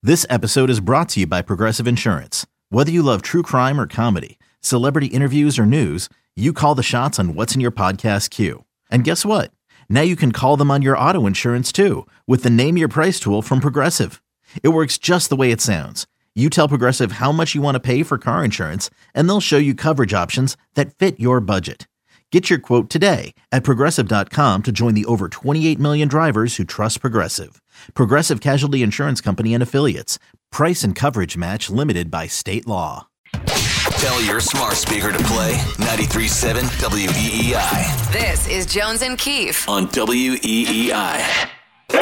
This episode is brought to you by Progressive Insurance. Whether you love true crime or comedy, celebrity interviews or news, you call the shots on what's in your podcast queue. And guess what? Now you can call them on your auto insurance too with the Name Your Price tool from Progressive. It works just the way it sounds. You tell Progressive how much you want to pay for car insurance, and they'll show you coverage options that fit your budget. Get your quote today at Progressive.com to join the over 28 million drivers who trust Progressive. Progressive Casualty Insurance Company and Affiliates. Price and coverage match limited by state law. Tell your smart speaker to play 93.7 WEEI. This is Jones and Keefe On WEEI. Look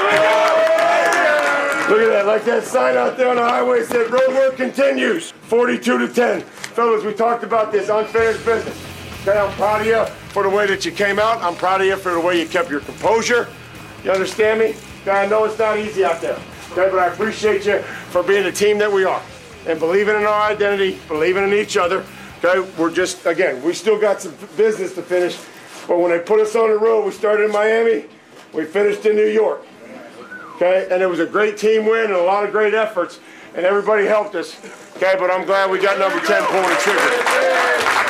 at that, like that sign out there on the highway said, road work continues, 42-10. Fellas, we talked about this unfinished business. Okay, I'm proud of you for the way that you came out. I'm proud of you for the way you kept your composure. You understand me? Okay, I know it's not easy out there, okay, but I appreciate you for being the team that we are and believing in our identity, believing in each other. Okay, we're just, again, we still got some business to finish, but when they put us on the road, we started in Miami, we finished in New York. Okay, and it was a great team win and a lot of great efforts, and everybody helped us. Okay, but I'm glad we got number 10 pulling the trigger.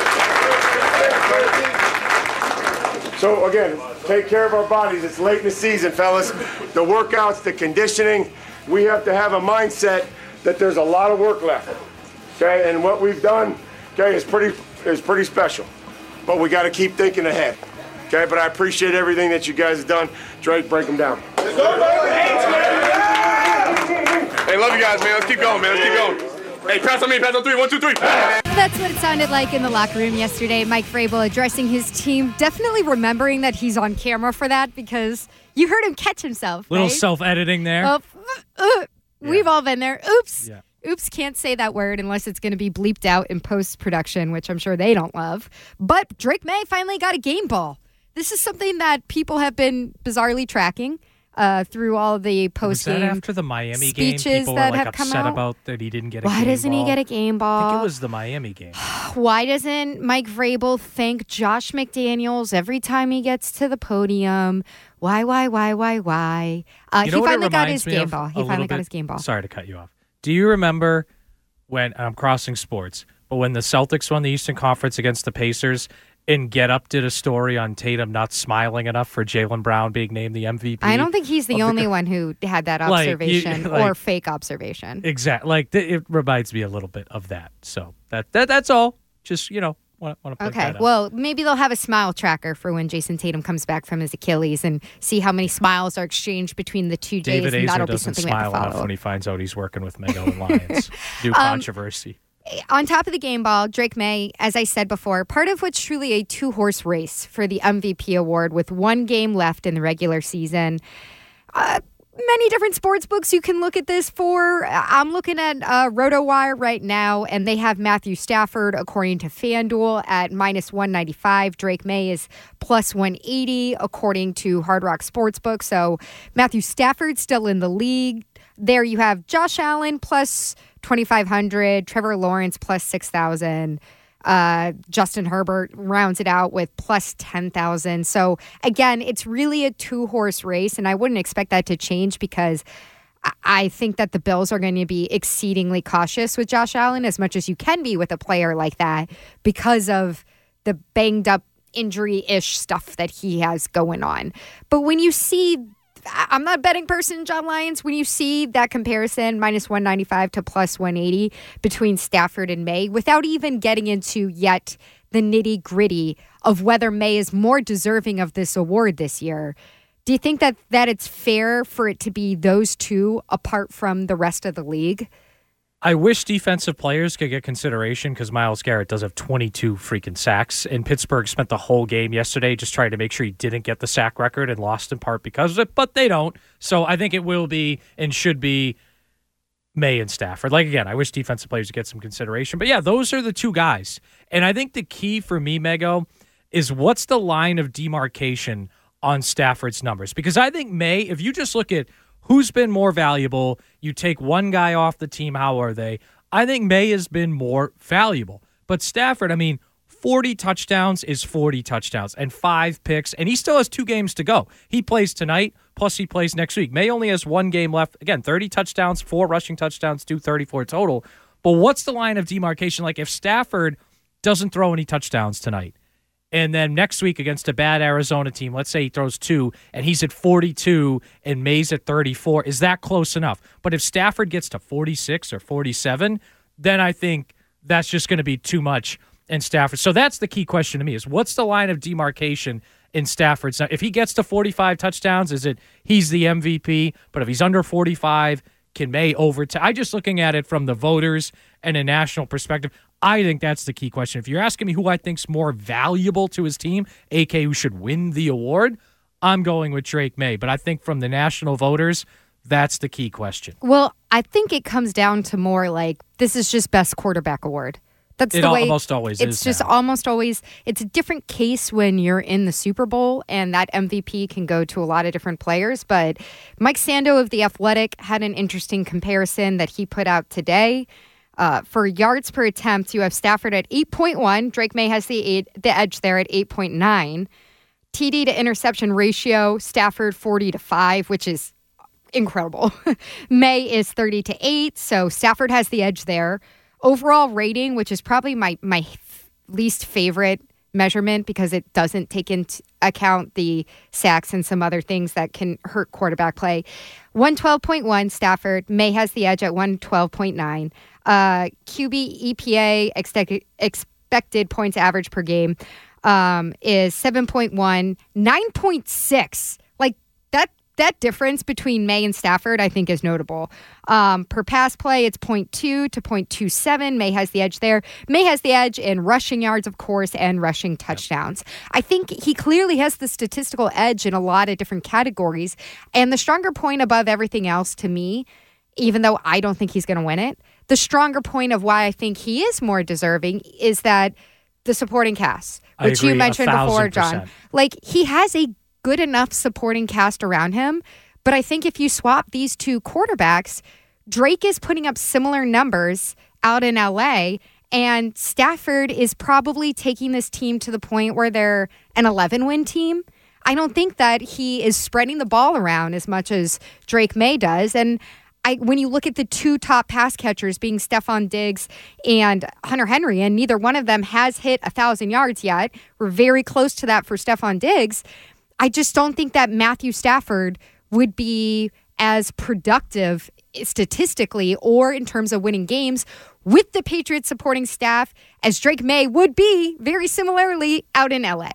So again, take care of our bodies. It's late in the season, fellas. The workouts, the conditioning, we have to have a mindset that there's a lot of work left. Okay, and what we've done, okay, is pretty special. But we got to keep thinking ahead. Okay, but I appreciate everything that you guys have done. Drake, break them down. Hey, love you guys, man. Let's keep going, man. Let's keep going. Hey, pass on me. Pass on three. 1, 2, 3. That's what it sounded like in the locker room yesterday. Mike Vrabel addressing his team, definitely remembering that he's on camera for that because you heard him catch himself. Little right? self-editing there. We've all been there. Oops. Yeah. Oops, can't say that word unless it's going to be bleeped out in post-production, which I'm sure they don't love. But Drake May finally got a game ball. This is something that people have been bizarrely tracking through all the post-game Was that after the Miami game? speeches People that were have like come upset out? about that he didn't get a game ball. Why doesn't he get a game ball? I think it was the Miami game. Why doesn't Mike Vrabel thank Josh McDaniels every time he gets to the podium? Why? He finally got his game ball. He finally got his game ball. Sorry to cut you off. Do you remember when, I'm crossing sports, but when the Celtics won the Eastern Conference against the Pacers and Get Up did a story on Tatum not smiling enough for Jaylen Brown being named the MVP? I don't think he's the only one who had that observation or fake observation. Exactly. It reminds me a little bit of that. So that's all. Just, want to point Okay, that out. well, maybe they'll have a smile tracker for when Jason Tatum comes back from his Achilles and see how many smiles are exchanged between the 2 days. David And that'll Azer be doesn't something we have smile to enough follow. when he finds out he's working with Mego and Lions. New controversy. On top of the game ball, Drake May, as I said before, part of what's truly a two-horse race for the MVP award with one game left in the regular season. Many different sports books you can look at this for. I'm looking at RotoWire right now, and they have Matthew Stafford, according to FanDuel, at minus 195. Drake May is plus 180, according to Hard Rock Sportsbook. So Matthew Stafford still in the league. There you have Josh Allen plus 2,500, Trevor Lawrence plus 6,000. Justin Herbert rounds it out with plus 10,000. So again, it's really a two-horse race, and I wouldn't expect that to change because I think that the Bills are going to be exceedingly cautious with Josh Allen as much as you can be with a player like that because of the banged up injury-ish stuff that he has going on. But when you see, I'm not a betting person, John Lyons. When you see that comparison, minus 195 to plus 180 between Stafford and May, without even getting into yet the nitty gritty of whether May is more deserving of this award this year, do you think that it's fair for it to be those two apart from the rest of the league? I wish defensive players could get consideration because Myles Garrett does have 22 freaking sacks, and Pittsburgh spent the whole game yesterday just trying to make sure he didn't get the sack record and lost in part because of it, but they don't. So I think it will be and should be May and Stafford. Like, again, I wish defensive players would get some consideration. But, yeah, those are the two guys. And I think the key for me, Mego, is what's the line of demarcation on Stafford's numbers? Because I think May, if you just look at who's been more valuable, you take one guy off the team, how are they? I think May has been more valuable. But Stafford, I mean, 40 touchdowns is 40 touchdowns and 5 picks, and he still has 2 games to go. He plays tonight, plus he plays next week. May only has 1 game left. Again, 30 touchdowns, 4 rushing touchdowns, 234 total. But what's the line of demarcation? Like if Stafford doesn't throw any touchdowns tonight, and then next week against a bad Arizona team, let's say he throws 2 and he's at 42 and May's at 34, is that close enough? But if Stafford gets to 46 or 47, then I think that's just going to be too much in Stafford. So that's the key question to me is what's the line of demarcation in Stafford's? Now, if he gets to 45 touchdowns, is it he's the MVP? But if he's under 45, can May overtake? I'm just looking at it from the voters and a national perspective. I think that's the key question. If you're asking me who I think's more valuable to his team, a.k.a. who should win the award, I'm going with Drake May. But I think from the national voters, that's the key question. Well, I think it comes down to more like this is just best quarterback award. That's the way almost always is. It's just almost always. It's a different case when you're in the Super Bowl, and that MVP can go to a lot of different players. But Mike Sando of The Athletic had an interesting comparison that he put out today. For yards per attempt, you have Stafford at 8.1. Drake May has the edge there at 8.9. TD to interception ratio, Stafford 40-5, which is incredible. May is 30-8, so Stafford has the edge there. Overall rating, which is probably my least favorite measurement because it doesn't take into account the sacks and some other things that can hurt quarterback play. 112.1 Stafford. May has the edge at 112.9. QB EPA expected points average per game is 7.1, 9.6. Like that difference between May and Stafford, I think, is notable. Per pass play, it's 0.2 to 0.27. May has the edge there. May has the edge in rushing yards, of course, and rushing touchdowns. I think he clearly has the statistical edge in a lot of different categories. And the stronger point above everything else to me, even though I don't think he's going to win it, the stronger point of why I think he is more deserving is that the supporting cast, which you mentioned before, John. Like, he has a good enough supporting cast around him. But I think if you swap these two quarterbacks, Drake is putting up similar numbers out in LA, and Stafford is probably taking this team to the point where they're an 11-win team. I don't think that he is spreading the ball around as much as Drake May does. And when you look at the 2 top pass catchers being Stephon Diggs and Hunter Henry, and neither one of them has hit 1,000 yards yet, we're very close to that for Stephon Diggs. I just don't think that Matthew Stafford would be as productive statistically or in terms of winning games with the Patriots supporting staff as Drake May would be very similarly out in LA.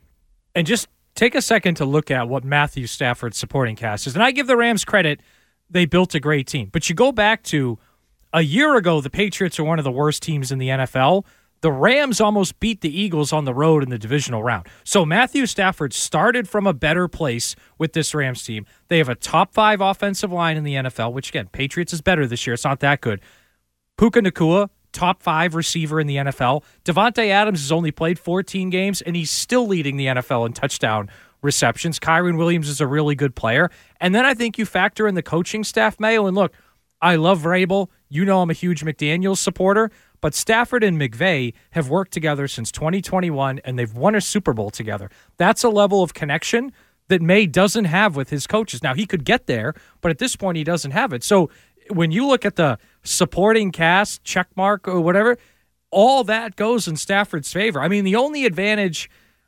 And just take a second to look at what Matthew Stafford's supporting cast is. And I give the Rams credit. They built a great team. But you go back to a year ago, the Patriots are one of the worst teams in the NFL. The Rams almost beat the Eagles on the road in the divisional round. So Matthew Stafford started from a better place with this Rams team. They have a top 5 offensive line in the NFL, which, again, Patriots is better this year. It's not that good. Puka Nacua, top 5 receiver in the NFL. Devontae Adams has only played 14 games, and he's still leading the NFL in touchdown receptions. Kyren Williams is a really good player. And then I think you factor in the coaching staff, Mayo. And look, I love Vrabel. You know I'm a huge McDaniels supporter. But Stafford and McVay have worked together since 2021, and they've won a Super Bowl together. That's a level of connection that May doesn't have with his coaches. Now, he could get there, but at this point, he doesn't have it. So when you look at the supporting cast, check mark or whatever, all that goes in Stafford's favor. I mean, the only advantage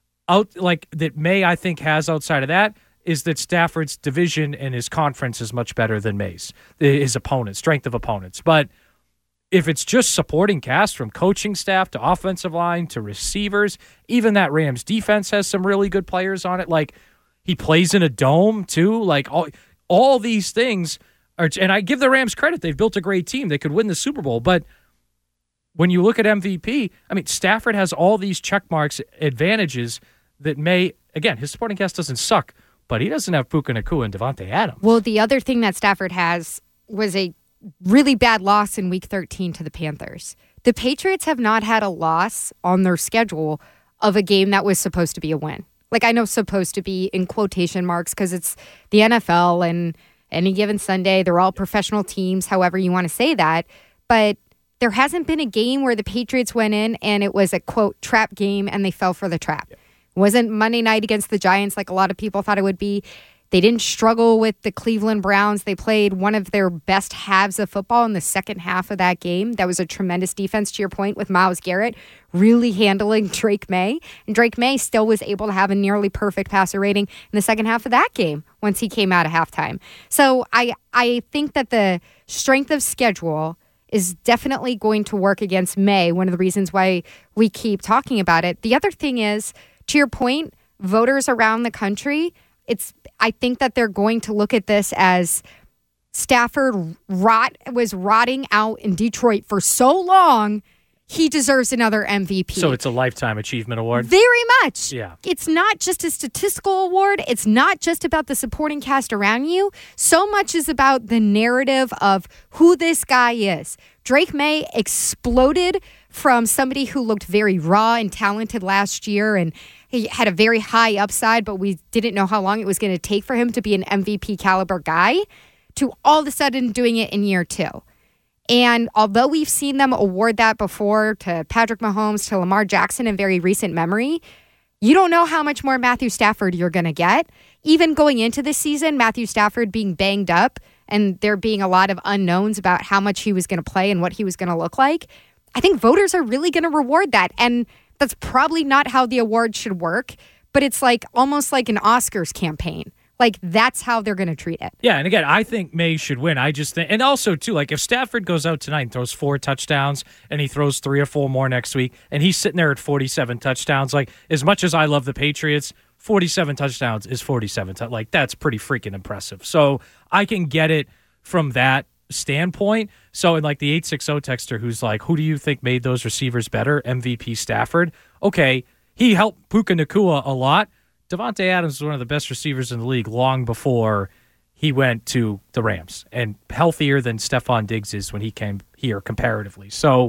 that May, I think, has outside of that is that Stafford's division and his conference is much better than May's, his opponents, strength of opponents. But if it's just supporting cast from coaching staff to offensive line to receivers, even that Rams defense has some really good players on it. Like, he plays in a dome too. Like, all these things are, and I give the Rams credit. They've built a great team. They could win the Super Bowl. But when you look at MVP, I mean, Stafford has all these check marks, advantages that May, again, his supporting cast doesn't suck, but he doesn't have Puka Nacua and Devontae Adams. Well, the other thing that Stafford has was a really bad loss in Week 13 to the Panthers. The Patriots have not had a loss on their schedule of a game that was supposed to be a win. Like, I know supposed to be in quotation marks because it's the NFL and any given Sunday, they're all professional teams, however you want to say that. But there hasn't been a game where the Patriots went in and it was a, quote, trap game and they fell for the trap. It wasn't Monday night against the Giants like a lot of people thought it would be. They didn't struggle with the Cleveland Browns. They played one of their best halves of football in the second half of that game. That was a tremendous defense, to your point, with Myles Garrett really handling Drake May. And Drake May still was able to have a nearly perfect passer rating in the second half of that game once he came out of halftime. So I think that the strength of schedule is definitely going to work against May, one of the reasons why we keep talking about it. The other thing is, to your point, voters around the country, I think that they're going to look at this as Stafford was rotting out in Detroit for so long, he deserves another MVP. So it's a lifetime achievement award? Very much. Yeah. It's not just a statistical award. It's not just about the supporting cast around you. So much is about the narrative of who this guy is. Drake May exploded from somebody who looked very raw and talented last year, and he had a very high upside, but we didn't know how long it was going to take for him to be an MVP caliber guy, to all of a sudden doing it in year 2. And although we've seen them award that before to Patrick Mahomes, to Lamar Jackson in very recent memory, you don't know how much more Matthew Stafford you're going to get. Even going into this season, Matthew Stafford being banged up and there being a lot of unknowns about how much he was going to play and what he was going to look like, I think voters are really going to reward that. And that's probably not how the award should work, but it's like almost like an Oscars campaign. Like, that's how they're going to treat it. Yeah, and again, I think May should win. I just think, and also, too, like, if Stafford goes out tonight and throws 4 touchdowns and he throws 3 or 4 more next week, and he's sitting there at 47 touchdowns, like, as much as I love the Patriots, 47 touchdowns is 47. Like, that's pretty freaking impressive. So I can get it from that standpoint. So, in like the 860 texter who's like, who do you think made those receivers better? MVP Stafford. Okay, he helped Puka Nacua a lot. Devontae Adams was one of the best receivers in the league long before he went to the Rams, and healthier than Stephon Diggs is when he came here comparatively. So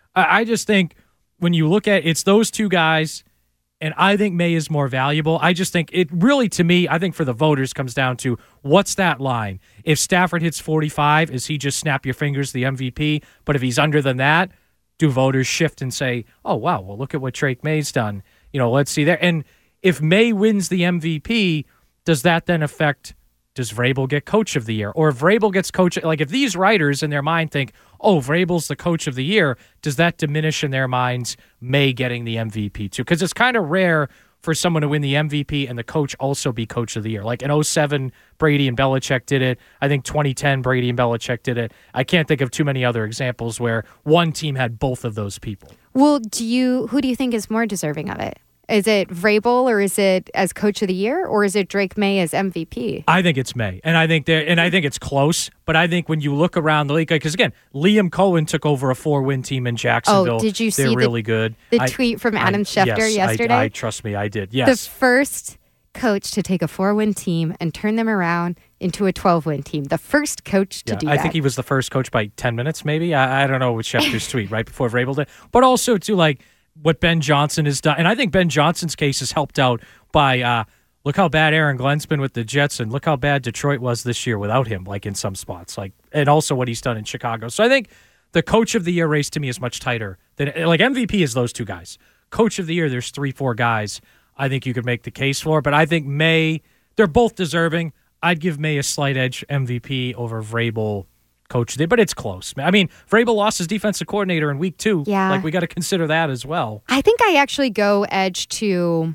I just think when you look at it's those two guys, and I think May is more valuable. I just think it really, to me, I think for the voters comes down to what's that line? If Stafford hits 45, is he just snap your fingers the MVP? But if he's under than that, do voters shift and say, oh, wow, well, look at what Drake May's done. Let's see there. And if May wins the MVP, does that then affect, does Vrabel get Coach of the Year? Or if Vrabel gets Coach, like if these writers in their mind think, oh, Vrabel's the Coach of the Year, does that diminish in their minds May getting the MVP too? Because it's kind of rare for someone to win the MVP and the coach also be Coach of the Year. Like in 2007, Brady and Belichick did it. I think 2010, Brady and Belichick did it. I can't think of too many other examples where one team had both of those people. Well, who do you think is more deserving of it? Is it Vrabel, or is it as Coach of the Year, or is it Drake May as MVP? I think it's May, and I think it's close. But I think when you look around the league, because again, Liam Cohen took over a 4-win team in Jacksonville. Oh, did you see They're really good. The tweet from Adam Schefter yesterday? I trust me, I did. Yes, the first coach to take a 4-win team and turn them around into a 12-win team. The first coach to do that. I think he was the first coach by 10 minutes, maybe. I don't know what Schefter's tweet right before Vrabel did, but also to like what Ben Johnson has done. And I think Ben Johnson's case is helped out by look how bad Aaron Glenn's been with the Jets, and look how bad Detroit was this year without him, like in some spots, like, and also what he's done in Chicago. So I think the Coach of the Year race to me is much tighter than, like, MVP is those two guys. Coach of the Year, there's 3-4 guys I think you could make the case for, but I think May, they're both deserving. I'd give May a slight edge MVP over Vrabel Coach of the Year, but it's close. I mean, Vrabel lost his defensive coordinator in week 2. Yeah. Like, we got to consider that as well. I think I actually go edge to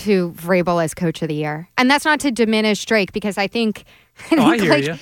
Vrabel as Coach of the Year. And that's not to diminish Drake, because I think I hear you.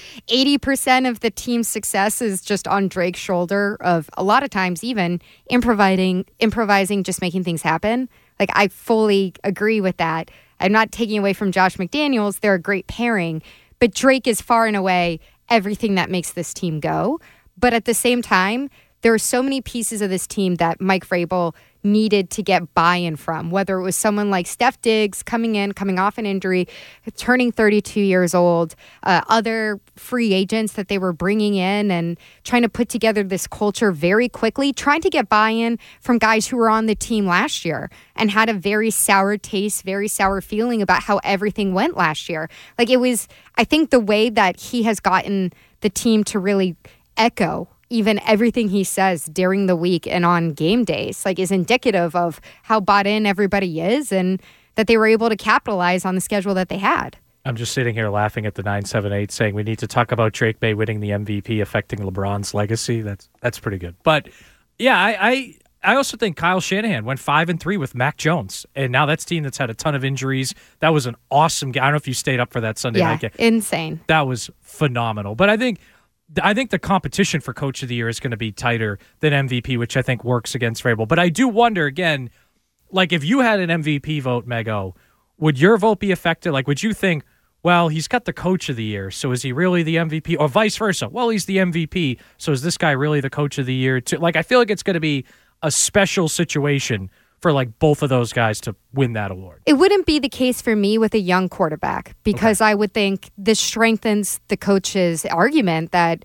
80% of the team's success is just on Drake's shoulder, of a lot of times even improvising, just making things happen. Like, I fully agree with that. I'm not taking away from Josh McDaniels. They're a great pairing. But Drake is far and away everything that makes this team go. But at the same time, there are so many pieces of this team that Mike Vrabel needed to get buy-in from, whether it was someone like Steph Diggs coming off an injury, turning 32 years old, other free agents that they were bringing in and trying to put together this culture very quickly, trying to get buy-in from guys who were on the team last year and had a very sour taste, very sour feeling about how everything went last year. Like, it was, I think the way that he has gotten the team to really echo even everything he says during the week and on game days like is indicative of how bought in everybody is and that they were able to capitalize on the schedule that they had. I'm just sitting here laughing at the 978 saying we need to talk about Drake May winning the MVP affecting LeBron's legacy. That's pretty good. But yeah, I also think Kyle Shanahan went 5-3 with Mac Jones, and now that's a team that's had a ton of injuries. That was an awesome game. I don't know if you stayed up for that Sunday night game. Insane. That was phenomenal. But I think the competition for Coach of the Year is going to be tighter than MVP, which I think works against Vrabel. But I do wonder, again, like if you had an MVP vote, Mego, would your vote be affected? Like, would you think, well, he's got the Coach of the Year, so is he really the MVP? Or vice versa. Well, he's the MVP, so is this guy really the Coach of the Year too? Like, I feel like it's going to be a special situation for like both of those guys to win that award. It wouldn't be the case for me with a young quarterback because I would think this strengthens the coach's argument that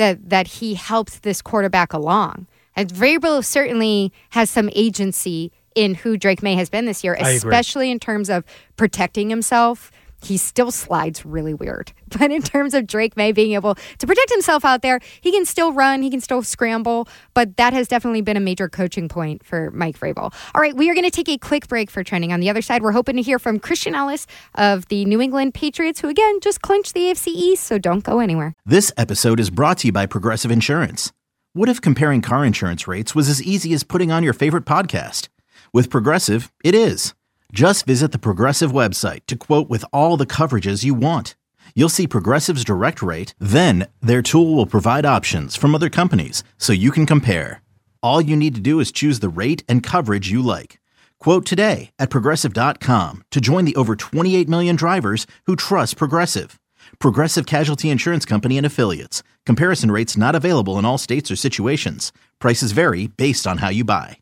he helped this quarterback along. And Vrabel certainly has some agency in who Drake May has been this year, especially in terms of protecting himself. He still slides really weird. But in terms of Drake May being able to protect himself out there, he can still run, he can still scramble, but that has definitely been a major coaching point for Mike Vrabel. All right, we are going to take a quick break for trending. On the other side, we're hoping to hear from Christian Ellis of the New England Patriots, who again just clinched the AFC East, so don't go anywhere. This episode is brought to you by Progressive Insurance. What if comparing car insurance rates was as easy as putting on your favorite podcast? With Progressive, it is. Just visit the Progressive website to quote with all the coverages you want. You'll see Progressive's direct rate, then their tool will provide options from other companies so you can compare. All you need to do is choose the rate and coverage you like. Quote today at Progressive.com to join the over 28 million drivers who trust Progressive. Progressive Casualty Insurance Company and Affiliates. Comparison rates not available in all states or situations. Prices vary based on how you buy.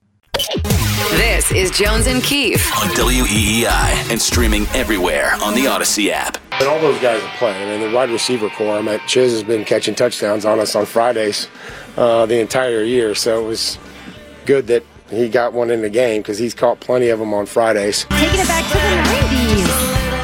This is Jones and Keefe on WEEI and streaming everywhere on the Odyssey app. And all those guys are playing. I mean, the wide receiver core, Chiz has been catching touchdowns on us on Fridays the entire year. So it was good that he got one in the game because he's caught plenty of them on Fridays. Taking it back to the 90s.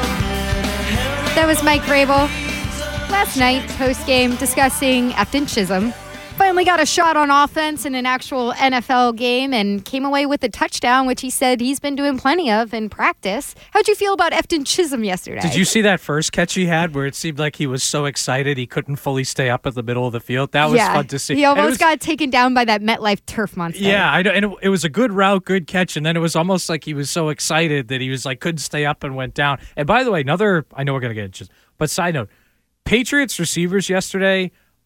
That was Mike Vrabel last night, post-game, discussing Efton Chisholm. Finally got a shot on offense in an actual NFL game and came away with a touchdown, which he said he's been doing plenty of in practice. How'd you feel about Efton Chisholm yesterday? Did you see that first catch he had where it seemed like he was so excited he couldn't fully stay up at the middle of the field? That was fun to see. He almost got taken down by that MetLife turf monster. Yeah, I know, and it was a good route, good catch, and then it was almost like he was so excited that he was like couldn't stay up and went down. And by the way, I know we're going to get into, but side note, Patriots receivers yesterday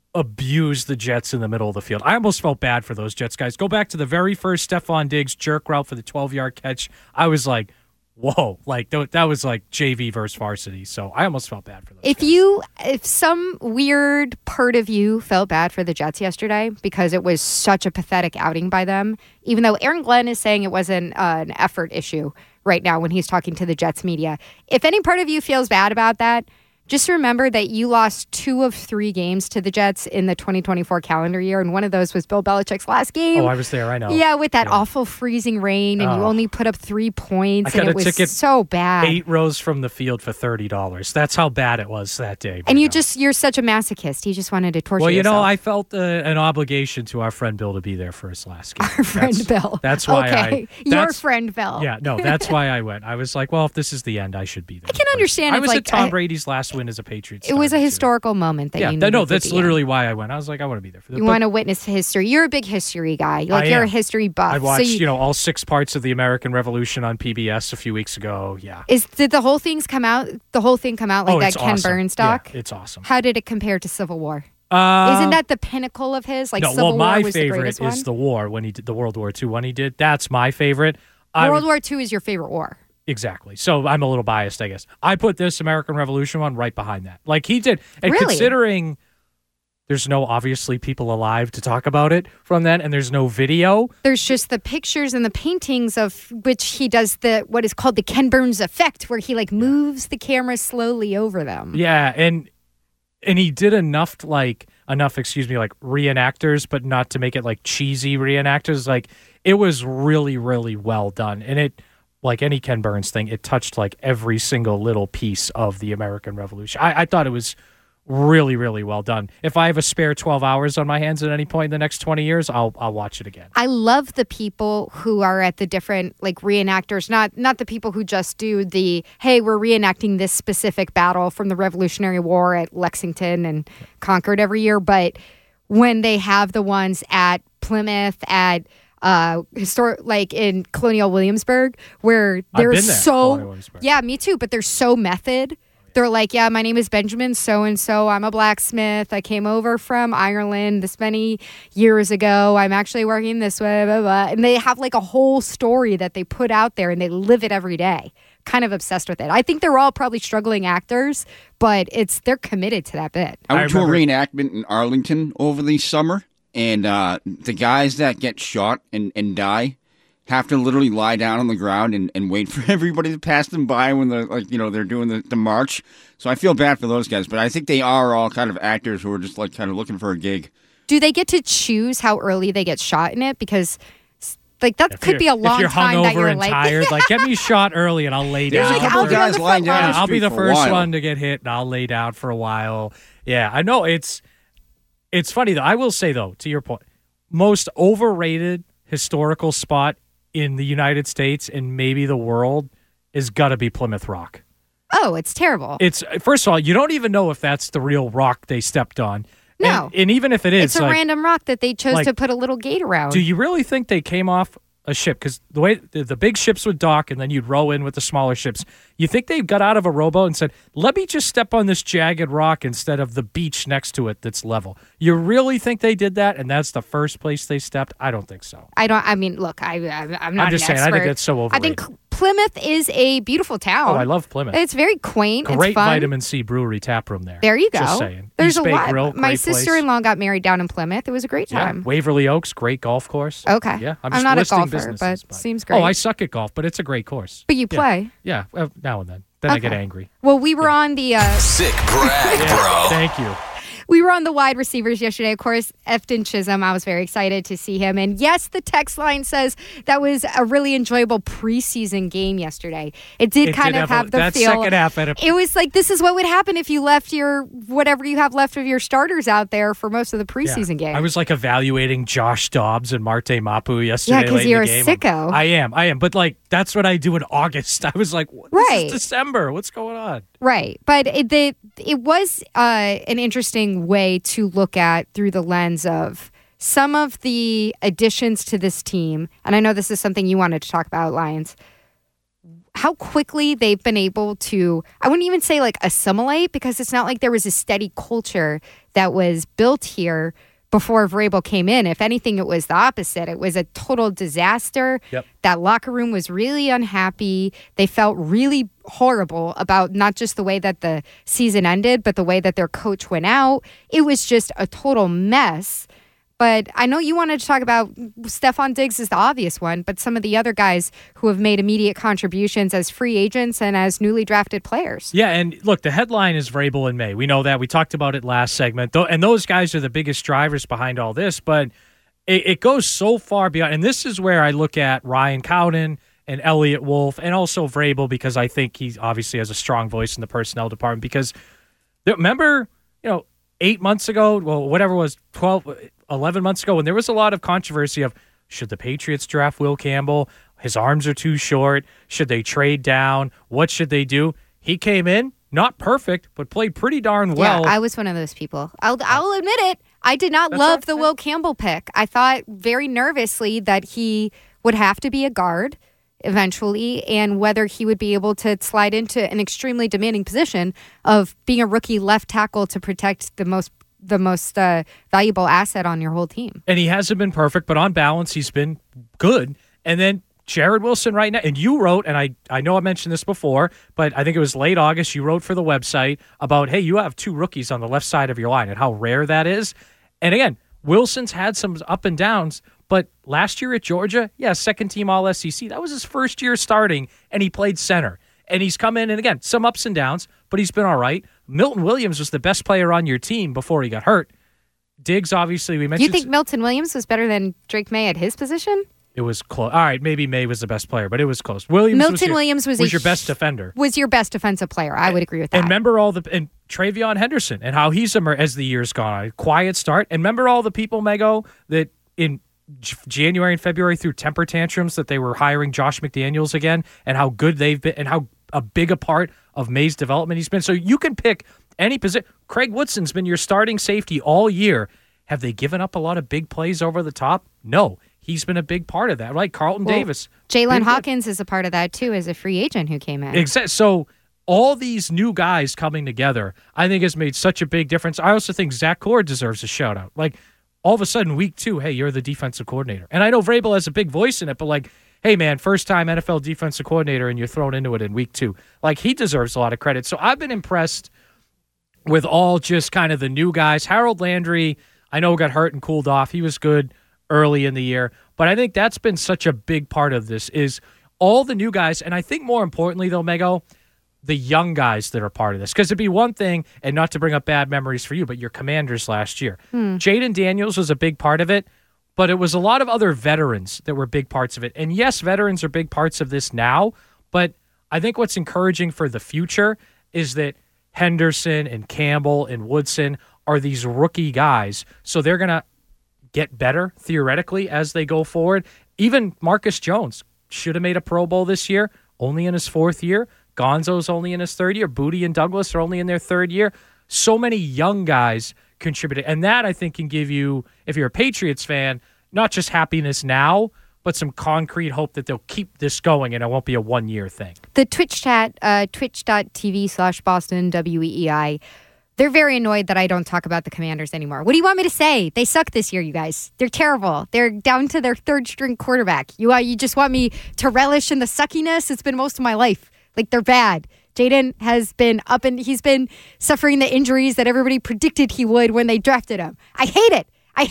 abused the Jets in the middle of the field. I almost felt bad for those Jets guys. Go back to the very first Stephon Diggs jerk route for the 12-yard catch. I was like, whoa, like that was like JV versus varsity. So I almost felt bad for those guys. If some weird part of you felt bad for the Jets yesterday because it was such a pathetic outing by them, even though Aaron Glenn is saying it wasn't an effort issue right now when he's talking to the Jets media, if any part of you feels bad about that, just remember that you lost 2 of 3 games to the Jets in the 2024 calendar year, and one of those was Bill Belichick's last game. Oh, I was there, I know. Yeah, with that awful freezing rain, and you only put up 3 points, and it was so bad. 8 rows from the field for $30. That's how bad it was that day. And you're such a masochist. You just wanted to torture yourself. Well, I felt an obligation to our friend Bill to be there for his last game. Our friend Bill. That's why your friend Bill. Yeah, no, that's why I went. I was like, well, if this is the end, I should be there. I can understand. I was at Tom Brady's last win as a Patriots. It was a historical moment that you needed to that's be literally in. why I went. I was like, I want to be there for that. You want to witness history. You're a big history guy. You're a history buff. I watched, all 6 parts of the American Revolution on PBS a few weeks ago. Yeah. Did the whole thing come out? The whole thing come out like that Ken awesome. Burns doc? Yeah, it's awesome. How did it compare to Civil War? Isn't that the pinnacle of his? Civil War was the greatest one? My favorite is the war when he did the World War II one he did. That's my favorite. World War II is your favorite war. Exactly. So I'm a little biased, I guess. I put this American Revolution one right behind that. Like he did. And considering there's no obviously people alive to talk about it from then, and there's no video. There's just the pictures and the paintings of which he does what is called the Ken Burns effect, where he moves the camera slowly over them. Yeah, and he did enough reenactors, but not to make it cheesy reenactors. It was really, really well done. And it, like any Ken Burns thing, it touched every single little piece of the American Revolution. I thought it was really, really well done. If I have a spare 12 hours on my hands at any point in the next 20 years, I'll watch it again. I love the people who are at the different like reenactors, not the people who just do the, hey, we're reenacting this specific battle from the Revolutionary War at Lexington and Concord every year, but when they have the ones at Plymouth, at historic, like in Colonial Williamsburg, where they're yeah, me too, but they're so method. They're like, yeah, my name is Benjamin so-and-so. I'm a blacksmith. I came over from Ireland this many years ago. I'm actually working this way, blah, blah. And they have like a whole story that they put out there and they live it every day. Kind of obsessed with it. I think they're all probably struggling actors, but they're committed to that bit. I went to a reenactment in Arlington over the summer, and the guys that get shot and die have to literally lie down on the ground and wait for everybody to pass them by when they're doing the march. So I feel bad for those guys, but I think they are all kind of actors who are just like kind of looking for a gig. Do they get to choose how early they get shot in it? Because like that could be a long time that you're and tired, like get me shot early and I'll lay down. There's a couple guys lying down. I'll be the first one to get hit and I'll lay down for a while. Yeah, I know it's funny though. I will say though, to your point, most overrated historical spot in the United States and maybe the world is got to be Plymouth Rock. Oh, it's terrible. It's first of all, you don't even know if that's the real rock they stepped on. No. And even if it is, it's a random rock that they chose to put a little gate around. Do you really think they came off a ship? Because the way the big ships would dock and then you'd row in with the smaller ships. You think they got out of a rowboat and said, let me just step on this jagged rock instead of the beach next to it that's level? You really think they did that and that's the first place they stepped? I don't think so. I mean, look, I'm not I'm just an saying, expert. I think that's so overrated. I think Plymouth is a beautiful town. Oh, I love Plymouth. It's very quaint. Great it's fun. Vitamin C brewery tap room there. There you go. Just saying. There's East a Bay lot. Grill, My great place. sister-in-law got married down in Plymouth. It was a great time. Yeah. Waverly Oaks, great golf course. Okay. Yeah, I'm not a golfer, businesses, but seems great. Oh, I suck at golf, but it's a great course. But you play. Yeah, now and then. Then I get angry. Well, we were on the... Sick brag, bro. Thank you. We were on the wide receivers yesterday. Of course, Efton Chisholm, I was very excited to see him. And yes, the text line says that was a really enjoyable preseason game yesterday. It did kind of have the that feel. Second half it was like, this is what would happen if you left your, whatever you have left of your starters out there for most of the preseason game. I was like evaluating Josh Dobbs and Marte Mapu yesterday. Yeah, because you're a sicko. I am. But like, that's what I do in August. I was like, this is December. What's going on? Right. But it was an interesting way to look at through the lens of some of the additions to this team. And I know this is something you wanted to talk about, Lions. How quickly they've been able to, I wouldn't even say like assimilate, because it's not like there was a steady culture that was built here before Vrabel came in. If anything, it was the opposite. It was a total disaster. Yep. That locker room was really unhappy. They felt really horrible about not just the way that the season ended, but the way that their coach went out. It was just a total mess. But I know you wanted to talk about Stephon Diggs is the obvious one, but some of the other guys who have made immediate contributions as free agents and as newly drafted players. Yeah, and look, the headline is Vrabel in May. We know that. We talked about it last segment. And those guys are the biggest drivers behind all this, but it goes so far beyond. And this is where I look at Ryan Cowden and Elliott Wolf and also Vrabel, because I think he obviously has a strong voice in the personnel department. Because remember, 8 months ago, well, whatever it was, 11 months ago, when there was a lot of controversy of, should the Patriots draft Will Campbell? His arms are too short. Should they trade down? What should they do? He came in, not perfect, but played pretty darn well. Yeah, I was one of those people. I'll admit it. I did not love the Will Campbell pick. I thought very nervously that he would have to be a guard eventually, and whether he would be able to slide into an extremely demanding position of being a rookie left tackle to protect the most valuable asset on your whole team. And he hasn't been perfect, but on balance, he's been good. And then Jared Wilson right now, and you wrote, and I know I mentioned this before, but I think it was late August, you wrote for the website about, hey, you have two rookies on the left side of your line and how rare that is. And again, Wilson's had some up and downs, but last year at Georgia, second team All-SEC. That was his first year starting, and he played center. And he's come in, and again, some ups and downs, but he's been all right. Milton Williams was the best player on your team before he got hurt. Diggs, obviously, we mentioned. You think Milton Williams was better than Drake May at his position? It was close. All right, maybe May was the best player, but it was close. Milton Williams was your best defender. Was your best defensive player. I would agree with that. And remember Travion Henderson and how he's emerged as the year's gone on. A quiet start. And remember all the people, Mego, that in January and February through temper tantrums that they were hiring Josh McDaniels again, and how good they've been and how a big a part of May's development he's been. So you can pick any position. Craig Woodson's been your starting safety all year. Have they given up a lot of big plays over the top? No. He's been a big part of that, right? Carlton Davis. Jalen Hawkins is a part of that, too, as a free agent who came in. Exactly. So all these new guys coming together, I think, has made such a big difference. I also think Zach Cord deserves a shout-out. Like, all of a sudden, week 2, hey, you're the defensive coordinator. And I know Vrabel has a big voice in it, but, like, hey, man, first-time NFL defensive coordinator, and you're thrown into it in week 2. Like, he deserves a lot of credit. So I've been impressed with all just kind of the new guys. Harold Landry, I know, got hurt and cooled off. He was good early in the year. But I think that's been such a big part of this is all the new guys. And I think more importantly, though, Mego, the young guys that are part of this. Because it'd be one thing, and not to bring up bad memories for you, but your Commanders last year. Jaden Daniels was a big part of it, but it was a lot of other veterans that were big parts of it. And yes, veterans are big parts of this now, but I think what's encouraging for the future is that Henderson and Campbell and Woodson are these rookie guys. So they're going to get better theoretically as they go forward. Even Marcus Jones should have made a Pro Bowl this year, only in his 4th year. Gonzo's only in his 3rd year. Booty and Douglas are only in their 3rd year. So many young guys contributed. And that, I think, can give you, if you're a Patriots fan, not just happiness now, but some concrete hope that they'll keep this going and it won't be a one-year thing. The Twitch chat, twitch.tv/Boston WEEI, they're very annoyed that I don't talk about the Commanders anymore. What do you want me to say? They suck this year, you guys. They're terrible. They're down to their 3rd-string quarterback. You just want me to relish in the suckiness? It's been most of my life. Like, they're bad. Jaden has been up and he's been suffering the injuries that everybody predicted he would when they drafted him. I hate it.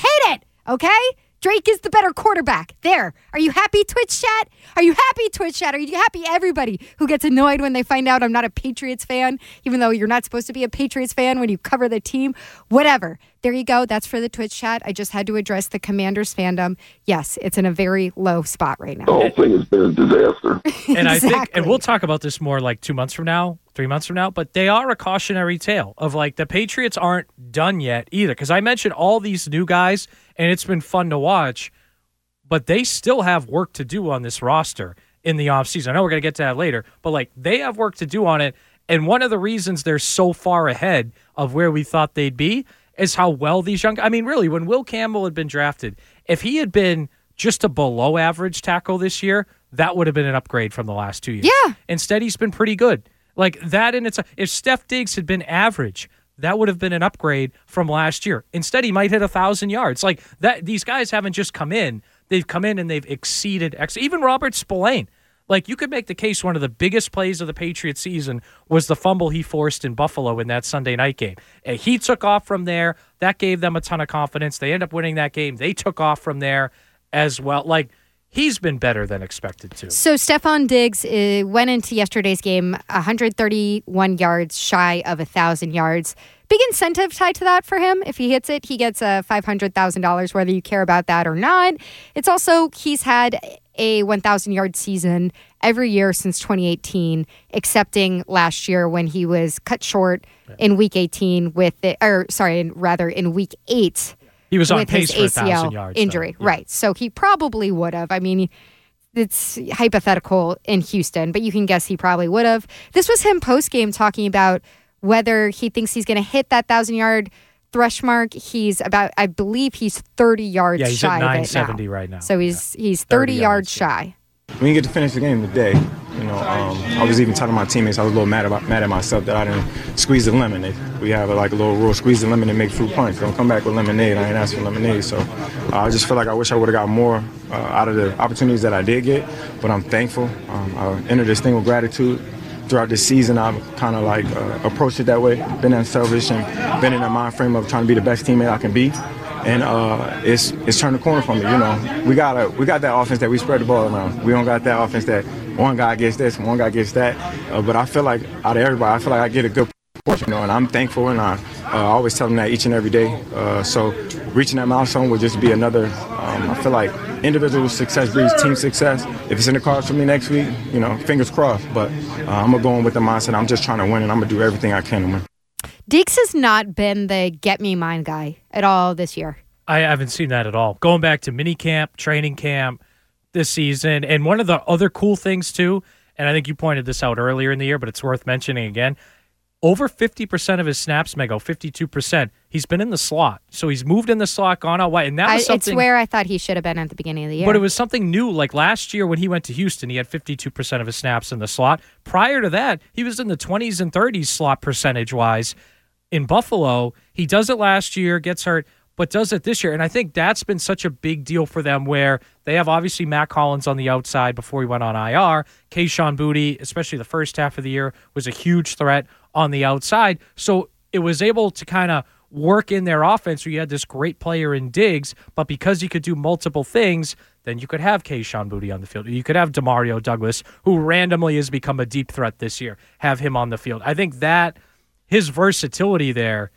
Okay? Drake is the better quarterback. There. Are you happy, Twitch chat? Are you happy, everybody who gets annoyed when they find out I'm not a Patriots fan, even though you're not supposed to be a Patriots fan when you cover the team? Whatever. There you go. That's for the Twitch chat. I just had to address the Commanders fandom. Yes, it's in a very low spot right now. The whole thing has been a disaster. And I think, and we'll talk about this more like 2 months from now, 3 months from now, but they are a cautionary tale of like the Patriots aren't done yet either. Because I mentioned all these new guys, and it's been fun to watch, but they still have work to do on this roster in the offseason. I know we're going to get to that later, but like they have work to do on it. And one of the reasons they're so far ahead of where we thought they'd be is how well these young, I mean, really, when Will Campbell had been drafted, if he had been just a below average tackle this year, that would have been an upgrade from the last 2 years. Yeah. Instead, he's been pretty good. Like that in its, if Steph Diggs had been average, that would have been an upgrade from last year. Instead, he might hit 1,000 yards. Like that, these guys haven't just come in; they've come in and they've exceeded. Even Robert Spillane, like you could make the case one of the biggest plays of the Patriots season was the fumble he forced in Buffalo in that Sunday night game. And he took off from there. That gave them a ton of confidence. They end up winning that game. They took off from there as well. Like. He's been better than expected to. So Stephon Diggs went into yesterday's game 131 yards shy of 1,000 yards. Big incentive tied to that for him. If he hits it, he gets $500,000, whether you care about that or not. It's also, he's had a 1,000-yard season every year since 2018, excepting last year when he was cut short in Week 18 in Week 8. He was on with pace his for 1,000 ACL yards. injury, right. So he probably would have. I mean, it's hypothetical in Houston, but you can guess he probably would have. This was him post-game talking about whether he thinks he's going to hit that 1,000-yard thresh mark. He's about, I believe he's 30 yards he's shy at 970 right now. So he's 30 yards shy. We didn't get to finish the game today. I was even talking to my teammates. I was a little mad at myself that I didn't squeeze the lemon. We have a little rule: squeeze the lemon and make fruit punch. Don't come back with lemonade. I ain't asked for lemonade. So I just feel like I wish I would have got more out of the opportunities that I did get. But I'm thankful. I entered this thing with gratitude. Throughout this season, I've kind of approached it that way. Been unselfish and been in the mind frame of trying to be the best teammate I can be. And it's turned the corner for me. We got that offense that we spread the ball around. We don't got that offense that one guy gets this, one guy gets that. But I feel like out of everybody, I feel like I get a good portion. And I'm thankful, and I always tell them that each and every day. So reaching that milestone would just be another. I feel like individual success breeds team success. If it's in the cards for me next week, fingers crossed. But I'm gonna go in with the mindset. I'm just trying to win, and I'm gonna do everything I can to win. Diggs has not been the get me mine guy at all this year. I haven't seen that at all. Going back to minicamp, training camp this season, and one of the other cool things too, and I think you pointed this out earlier in the year, but it's worth mentioning again, over 50% of his snaps, Mego, 52%, he's been in the slot. So he's moved in the slot, gone out wide, and that was something... It's where I thought he should have been at the beginning of the year. But it was something new. Like last year when he went to Houston, he had 52% of his snaps in the slot. Prior to that, he was in the 20s and 30s slot percentage-wise. In Buffalo, he does it last year, gets hurt, but does it this year. And I think that's been such a big deal for them where they have obviously Matt Collins on the outside before he went on IR. Kayshon Boutte, especially the first half of the year, was a huge threat on the outside. So it was able to kind of work in their offense where you had this great player in Diggs, but because he could do multiple things, then you could have Kayshon Boutte on the field. You could have Demario Douglas, who randomly has become a deep threat this year, have him on the field. I think that his versatility there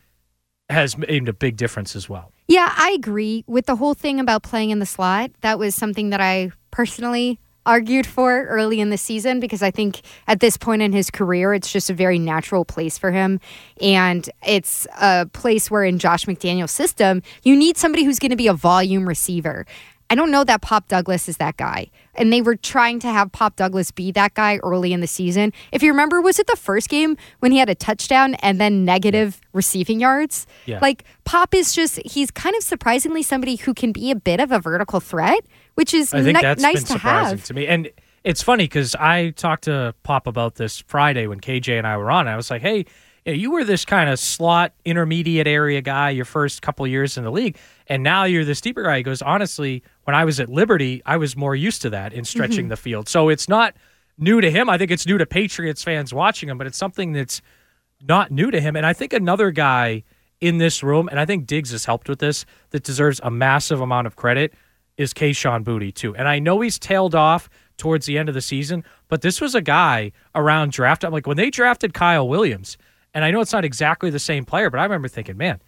has made a big difference as well. Yeah, I agree with the whole thing about playing in the slot. That was something that I personally argued for early in the season because I think at this point in his career, it's just a very natural place for him. And it's a place where in Josh McDaniel's system, you need somebody who's going to be a volume receiver. I don't know that Pop Douglas is that guy. And they were trying to have Pop Douglas be that guy early in the season. If you remember, was it the first game when he had a touchdown and then negative receiving yards? Yeah. Like, Pop is just, he's kind of surprisingly somebody who can be a bit of a vertical threat, which is I think that's nice been to surprising have. to me. And it's funny because I talked to Pop about this Friday when KJ and I were on. And I was like, hey, you were this kind of slot intermediate area guy your first couple years in the league, and now you're this deeper guy. He goes, honestly, when I was at Liberty, I was more used to that in stretching the field. So it's not new to him. I think it's new to Patriots fans watching him, but it's something that's not new to him. And I think another guy in this room, and I think Diggs has helped with this, that deserves a massive amount of credit is Kayshon Boutte too. And I know he's tailed off towards the end of the season, but this was a guy around draft. I'm like, when they drafted Kyle Williams, and I know it's not exactly the same player, but I remember thinking, man,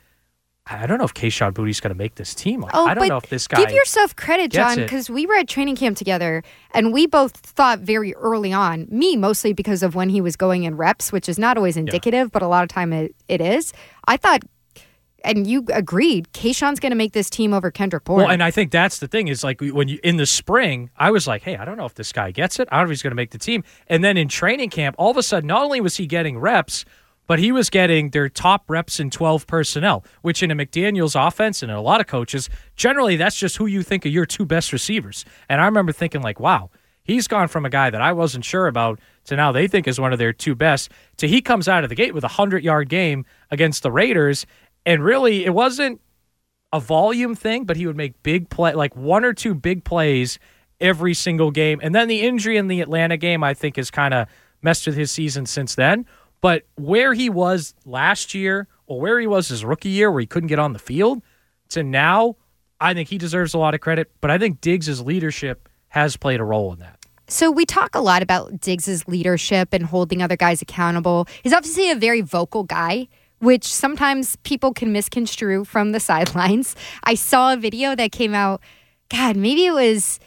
I don't know if Kayshon Boutte's going to make this team. I don't know if this guy give yourself credit, John, gets it. because we were at training camp together, and we both thought very early on, me mostly because of when he was going in reps, which is not always indicative, but a lot of time it is. I thought, and you agreed, Kayshon's going to make this team over Kendrick Bourne. Well, and I think that's the thing is like when you in the spring, I was like, hey, I don't know if this guy gets it. I don't know if he's going to make the team. And then in training camp, all of a sudden, not only was he getting reps, but he was getting their top reps in 12 personnel, which in a McDaniels offense and in a lot of coaches, generally that's just who you think are your two best receivers. And I remember thinking like, wow, he's gone from a guy that I wasn't sure about to now they think is one of their two best to he comes out of the gate with a 100-yard game against the Raiders. And really it wasn't a volume thing, but he would make big play, like one or two big plays every single game. And then the injury in the Atlanta game, I think, has kind of messed with his season since then. But where he was last year or where he was his rookie year where he couldn't get on the field to now, I think he deserves a lot of credit. But I think Diggs' leadership has played a role in that. So we talk a lot about Diggs' leadership and holding other guys accountable. He's obviously a very vocal guy, which sometimes people can misconstrue from the sidelines. I saw a video that came out, God, maybe it was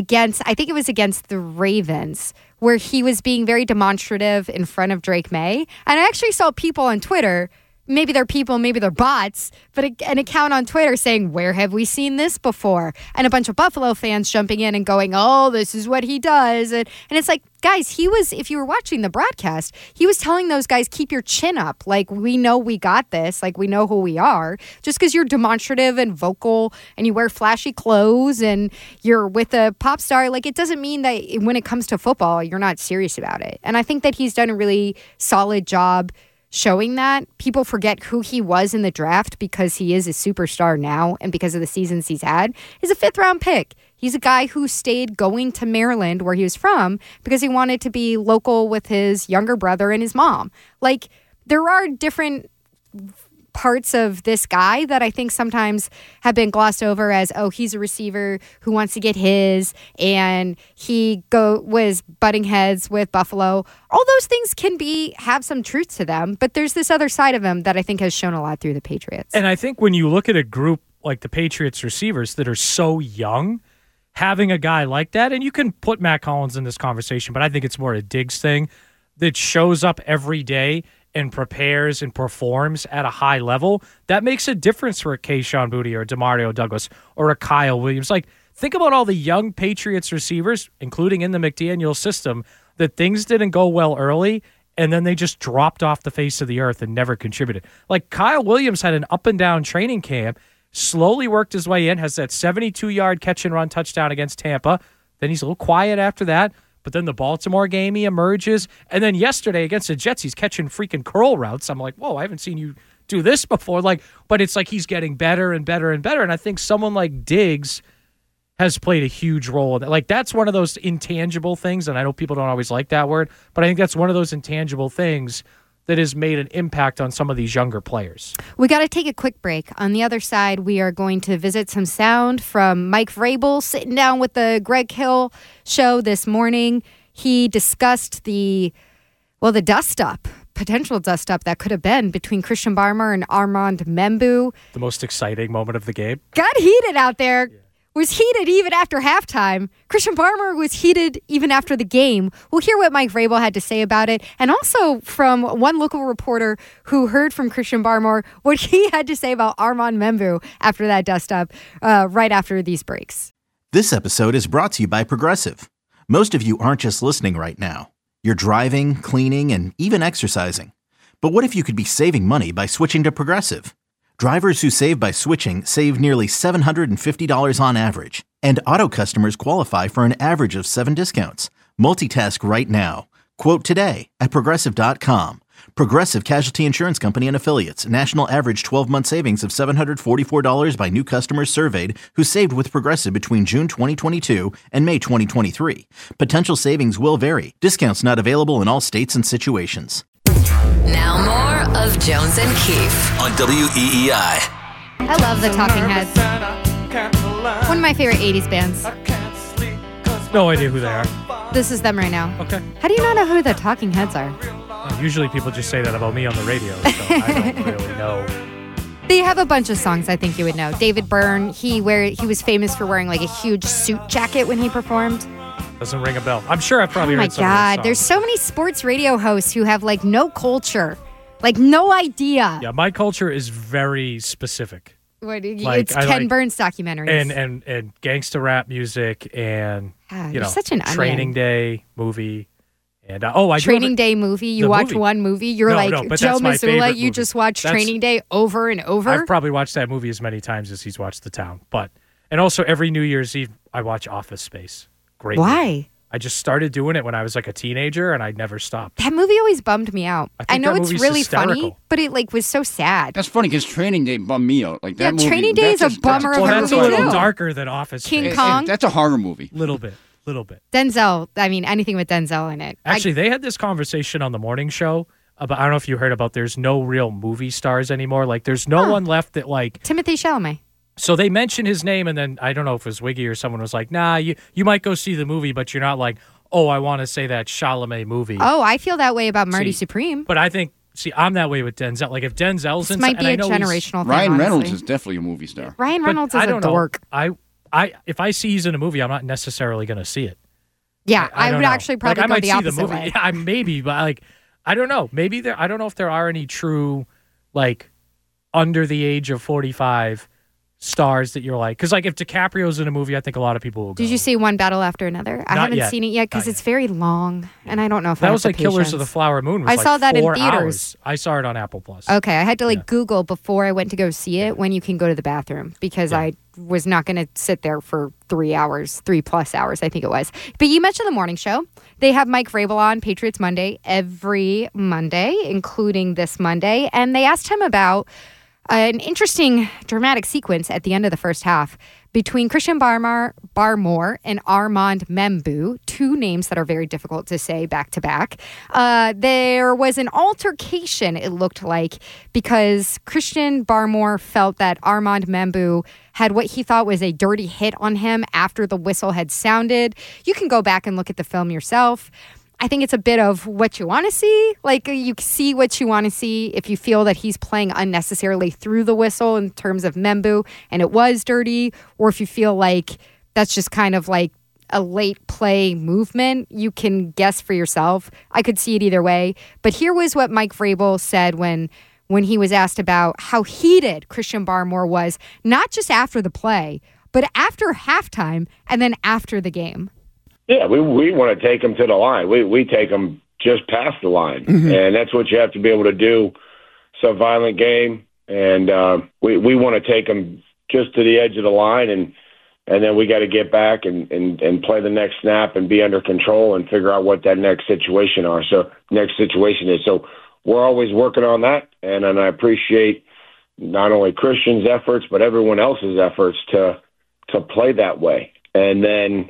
against the Ravens, where he was being very demonstrative in front of Drake May. And I actually saw people on Twitter, maybe they're people, maybe they're bots, but an account on Twitter saying, where have we seen this before? And a bunch of Buffalo fans jumping in and going, oh, this is what he does. And it's like, guys, if you were watching the broadcast, he was telling those guys, keep your chin up. Like, we know we got this. Like, we know who we are. Just because you're demonstrative and vocal and you wear flashy clothes and you're with a pop star, like, it doesn't mean that when it comes to football, you're not serious about it. And I think that he's done a really solid job showing that. People forget who he was in the draft because he is a superstar now and because of the seasons he's had. He's a 5th-round pick. He's a guy who stayed going to Maryland, where he was from, because he wanted to be local with his younger brother and his mom. Like, there are different parts of this guy that I think sometimes have been glossed over as, oh, he's a receiver who wants to get his, and he was butting heads with Buffalo. All those things can have some truth to them, but there's this other side of him that I think has shown a lot through the Patriots. And I think when you look at a group like the Patriots receivers that are so young, having a guy like that, and you can put Matt Collins in this conversation, but I think it's more a Diggs thing, that shows up every day and prepares and performs at a high level, that makes a difference for a Kayshon Boutte or a DeMario Douglas or a Kyle Williams. Like, think about all the young Patriots receivers, including in the McDaniel system, that things didn't go well early, and then they just dropped off the face of the earth and never contributed. Like, Kyle Williams had an up-and-down training camp, slowly worked his way in, has that 72-yard catch-and-run touchdown against Tampa. Then he's a little quiet after that. But then the Baltimore game, he emerges. And then yesterday against the Jets, he's catching freaking curl routes. I'm like, whoa, I haven't seen you do this before. Like, but it's like he's getting better and better and better. And I think someone like Diggs has played a huge role in that. Like, that's one of those intangible things, and I know people don't always like that word, but I think that's one of those intangible things that has made an impact on some of these younger players. We got to take a quick break. On the other side, we are going to visit some sound from Mike Vrabel sitting down with the Greg Hill show this morning. He discussed the dust-up, potential dust-up that could have been between Christian Barmore and Armand Membou. The most exciting moment of the game. Got heated out there. Yeah. Was heated even after halftime. Christian Barmore was heated even after the game. We'll hear what Mike Vrabel had to say about it, and also from one local reporter who heard from Christian Barmore what he had to say about Armand Membou after that dust-up right after these breaks. This episode is brought to you by Progressive. Most of you aren't just listening right now. You're driving, cleaning, and even exercising. But what if you could be saving money by switching to Progressive? Drivers who save by switching save nearly $750 on average, and auto customers qualify for an average of 7 discounts. Multitask right now. Quote today at Progressive.com. Progressive Casualty Insurance Company and Affiliates. National average 12-month savings of $744 by new customers surveyed who saved with Progressive between June 2022 and May 2023. Potential savings will vary. Discounts not available in all states and situations. Now more of Jones and Keefe on WEEI. I love the Talking Heads. One of my favorite 80s bands. No idea who they are. This is them right now. Okay. How do you not know who the Talking Heads are? Usually people just say that about me on the radio, so I don't really know. They have a bunch of songs I think you would know. David Byrne, he was famous for wearing like a huge suit jacket when he performed. Doesn't ring a bell. I'm sure I've probably heard some of Oh my their God, songs. there's so many sports radio hosts who have like no culture, like no idea. Yeah, my culture is very specific. It's Ken Burns documentaries and gangsta rap music and you're such an Training onion. Day movie and Training Day movie. You watch movie. One movie, you're but Joe that's my Mazzulla. favorite You movie. just watch Training Day over and over. I've probably watched that movie as many times as he's watched The Town. And also every New Year's Eve I watch Office Space. Great. Why? Movie. I just started doing it when I was like a teenager, and I never stopped. That movie always bummed me out. I know it's really hysterical. funny, but it was so sad. That's funny because Training Day bummed me out. Like that movie. Training Day is a bummer of a that's a movie little too. darker than Office King Space. Kong. That's a horror movie. Little bit. Denzel. I mean, anything with Denzel in it. Actually, they had this conversation on the morning show about, I don't know if you heard about, there's no real movie stars anymore. Like, there's no one left that, like... Timothy Chalamet. So they mentioned his name, and then, I don't know if it was Wiggy or someone was like, nah, you might go see the movie, but you're not like, oh, I want to say that Chalamet movie. Oh, I feel that way about Marty Supreme. But I think, I'm that way with Denzel. Like, if Denzel's in... This might be a generational thing, Ryan Reynolds honestly. is definitely a movie star. Ryan Reynolds is a dork. If I see he's in a movie, I'm not necessarily going to see it. Yeah, I would actually probably I go might the see opposite the movie. way. Yeah, maybe, but I don't know. Maybe I don't know if there are any true, like, under the age of 45 stars that you're like, because like if DiCaprio's in a movie, I think a lot of people will go. Did you see One Battle After Another? I haven't seen it yet because it's very long, and I don't know if I that have was the like Killers patience. of the Flower Moon. Was I like saw that in 4 theaters. hours. I saw it on Apple Plus. Okay, I had to Google before I went to go see it when you can go to the bathroom because I was not going to sit there for 3 hours, 3+ hours, I think it was. But you mentioned the morning show. They have Mike Vrabel on Patriots Monday every Monday, including this Monday, and they asked him about an interesting dramatic sequence at the end of the first half between Christian Barmore and Armand Membou, two names that are very difficult to say back to back. There was an altercation, it looked like, because Christian Barmore felt that Armand Membou had what he thought was a dirty hit on him after the whistle had sounded. You can go back and look at the film yourself. I think it's a bit of what you want to see. Like, you see what you want to see if you feel that he's playing unnecessarily through the whistle in terms of Membou and it was dirty, or if you feel like that's just kind of like a late play movement. You can guess for yourself. I could see it either way. But here was what Mike Vrabel said when he was asked about how heated Christian Barmore was, not just after the play, but after halftime and then after the game. Yeah, we want to take them to the line. We take them just past the line, and that's what you have to be able to do. It's a violent game, and we want to take them just to the edge of the line, and then we got to get back and play the next snap and be under control and figure out what that next situation is. So we're always working on that, and I appreciate not only Christian's efforts but everyone else's efforts to play that way. And then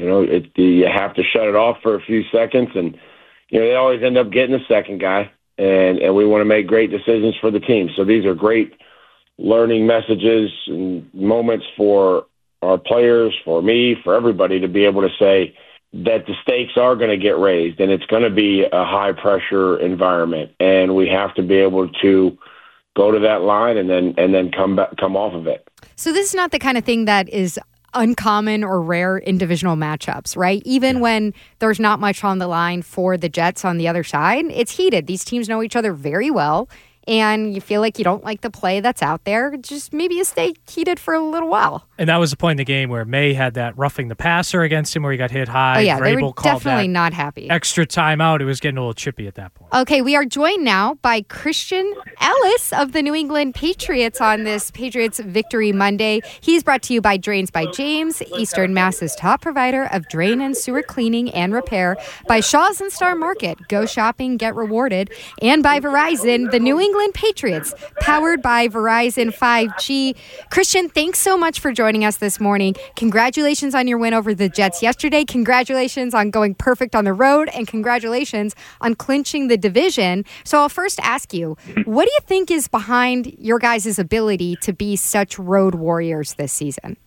you have to shut it off for a few seconds, and they always end up getting the second guy, and we want to make great decisions for the team. So these are great learning messages and moments for our players, for me, for everybody to be able to say that the stakes are going to get raised, and it's going to be a high-pressure environment, and we have to be able to go to that line and then come off of it. So this is not the kind of thing that is uncommon or rare in divisional matchups, right? Even when there's not much on the line for the Jets on the other side, it's heated. These teams know each other very well, and you feel like you don't like the play that's out there. Just maybe you stay heated for a little while. And that was the point in the game where May had that roughing the passer against him where he got hit high. Oh, yeah, they Vrabel were definitely not happy. Extra timeout. It was getting a little chippy at that point. Okay, we are joined now by Christian Ellis of the New England Patriots on this Patriots Victory Monday. He's brought to you by Drains by James, Eastern Mass's top provider of drain and sewer cleaning and repair, by Shaw's and Star Market, go shopping, get rewarded, and by Verizon, the New England Patriots, powered by Verizon 5G. Christian, thanks so much for joining us this morning. Congratulations on your win over the Jets yesterday. Congratulations on going perfect on the road, and congratulations on clinching the division. So I'll first ask you, what do you think is behind your guys' ability to be such road warriors this season?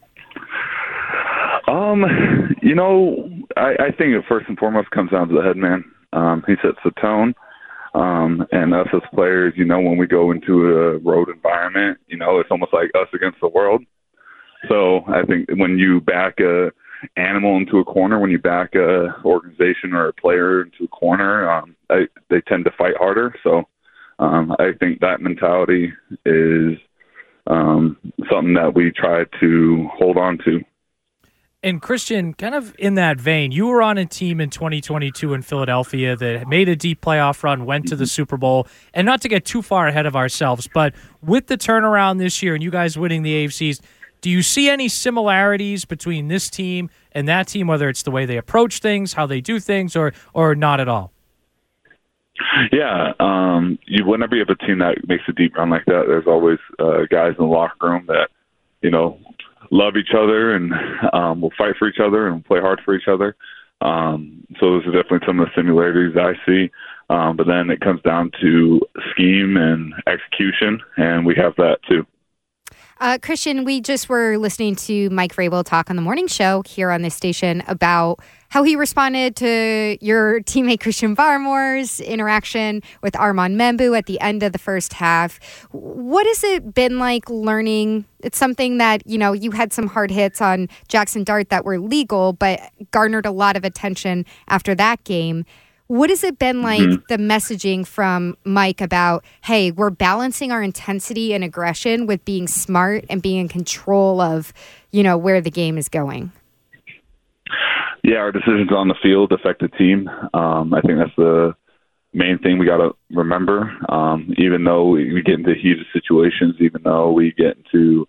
I think it first and foremost comes down to the head man. He sets the tone. And us as players, when we go into a road environment, it's almost like us against the world. So I think when you back a animal into a corner, when you back a organization or a player into a corner, they tend to fight harder. So I think that mentality is something that we try to hold on to. And Christian, kind of in that vein, you were on a team in 2022 in Philadelphia that made a deep playoff run, went to the Super Bowl, and not to get too far ahead of ourselves, but with the turnaround this year and you guys winning the AFCs, do you see any similarities between this team and that team, whether it's the way they approach things, how they do things, or not at all? Yeah, whenever you have a team that makes a deep run like that, there's always guys in the locker room that, love each other and will fight for each other and play hard for each other. So those are definitely some of the similarities I see. But then it comes down to scheme and execution, and we have that too. Christian, we just were listening to Mike Vrabel talk on the morning show here on this station about how he responded to your teammate Christian Barmore's interaction with Armand Membou at the end of the first half. What has it been like learning? It's something that, you had some hard hits on Jackson Dart that were legal, but garnered a lot of attention after that game. What has it been like, the messaging from Mike about, hey, we're balancing our intensity and aggression with being smart and being in control of, where the game is going? Yeah, our decisions on the field affect the team. I think that's the main thing we got to remember. Even though we get into heated situations, even though we get into,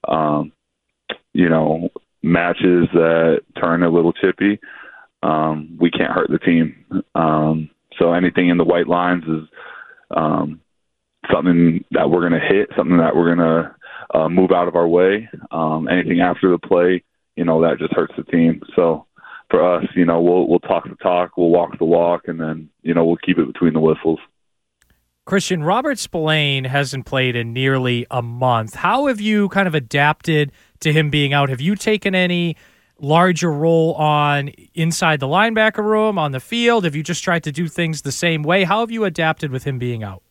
matches that turn a little chippy, we can't hurt the team. So anything in the white lines is something that we're going to hit, something that we're going to move out of our way. Anything after the play, that just hurts the team. So for us, we'll talk the talk, we'll walk the walk, and then, we'll keep it between the whistles. Christian, Robert Spillane hasn't played in nearly a month. How have you kind of adapted to him being out? Have you taken any larger role on inside the linebacker room, on the field? Have you just tried to do things the same way? How have you adapted with him being out?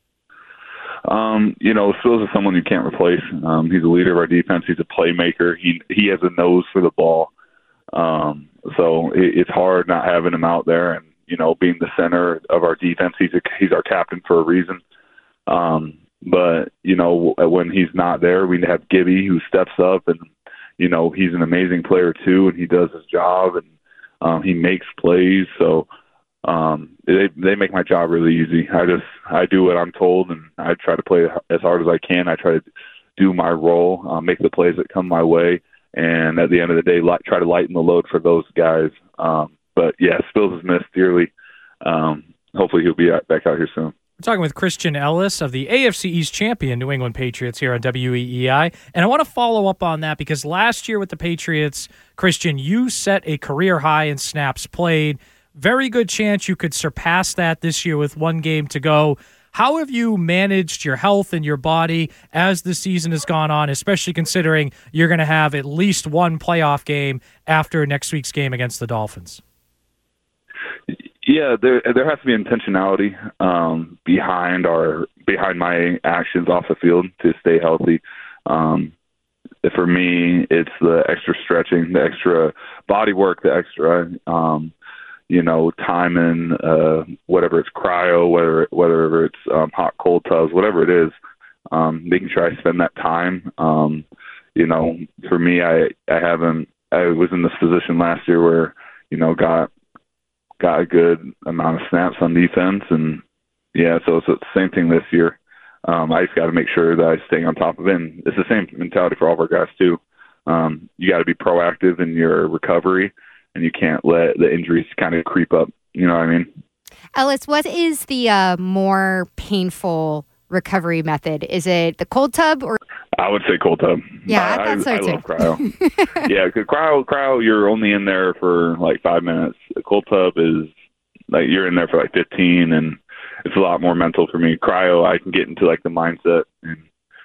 Stills is someone you can't replace. He's a leader of our defense. He's a playmaker. He has a nose for the ball. So it's hard not having him out there, and being the center of our defense. He's our captain for a reason. But when he's not there, we have Gibby, who steps up, and he's an amazing player too, and he does his job, and he makes plays. So they make my job really easy. I do what I'm told, and I try to play as hard as I can. I try to do my role, make the plays that come my way, and at the end of the day, try to lighten the load for those guys. But yeah, Spills is missed dearly. Hopefully he'll be back out here soon. We're talking with Christian Ellis of the AFC East champion New England Patriots here on WEEI. And I want to follow up on that because last year with the Patriots, Christian, you set a career high in snaps played. Very good chance you could surpass that this year with one game to go. How have you managed your health and your body as the season has gone on, especially considering you're going to have at least one playoff game after next week's game against the Dolphins? Yeah, there has to be intentionality behind my actions off the field to stay healthy. For me, it's the extra stretching, the extra body work, the extra time in whatever it's cryo, whether it's hot cold tubs, whatever it is, making sure I spend that time. For me, I was in this position last year where got a good amount of snaps on defense, and so it's the same thing this year. I just got to make sure that I stay on top of it. And it's the same mentality for all of our guys too. You got to be proactive in your recovery, and you can't let the injuries kind of creep up. You know what I mean? Ellis, what is the more painful recovery method? Is it the cold tub or? I would say cold tub. Yeah, I thought so too. I love cryo. Yeah, because cryo, you're only in there for like 5 minutes. A cold tub is like you're in there for like 15, and it's a lot more mental for me. Cryo, I can get into like the mindset, and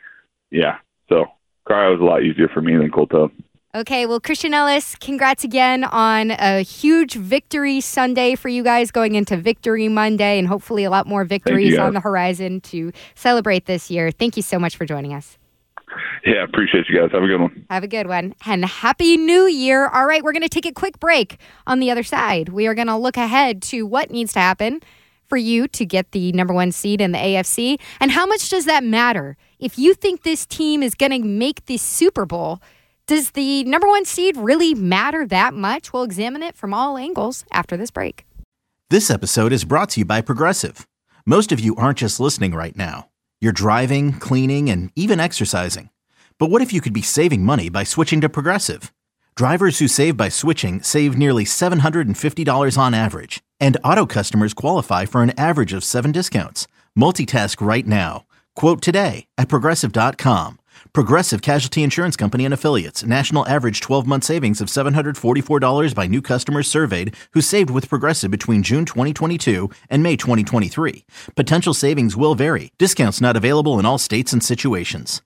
so cryo is a lot easier for me than cold tub. Okay, well, Christian Ellis, congrats again on a huge victory Sunday for you guys going into Victory Monday, and hopefully a lot more victories on the horizon to celebrate this year. Thank you so much for joining us. Yeah, appreciate you guys. Have a good one. Have a good one. And Happy New Year. All right, we're going to take a quick break. On the other side, we are going to look ahead to what needs to happen for you to get the number one seed in the AFC. And how much does that matter? If you think this team is going to make the Super Bowl, does the number one seed really matter that much? We'll examine it from all angles after this break. This episode is brought to you by Progressive. Most of you aren't just listening right now. You're driving, cleaning, and even exercising. But what if you could be saving money by switching to Progressive? Drivers who save by switching save nearly $750 on average. And auto customers qualify for an average of 7 discounts. Multitask right now. Quote today at Progressive.com. Progressive Casualty Insurance Company and Affiliates. National average 12-month savings of $744 by new customers surveyed who saved with Progressive between June 2022 and May 2023. Potential savings will vary. Discounts not available in all states and situations.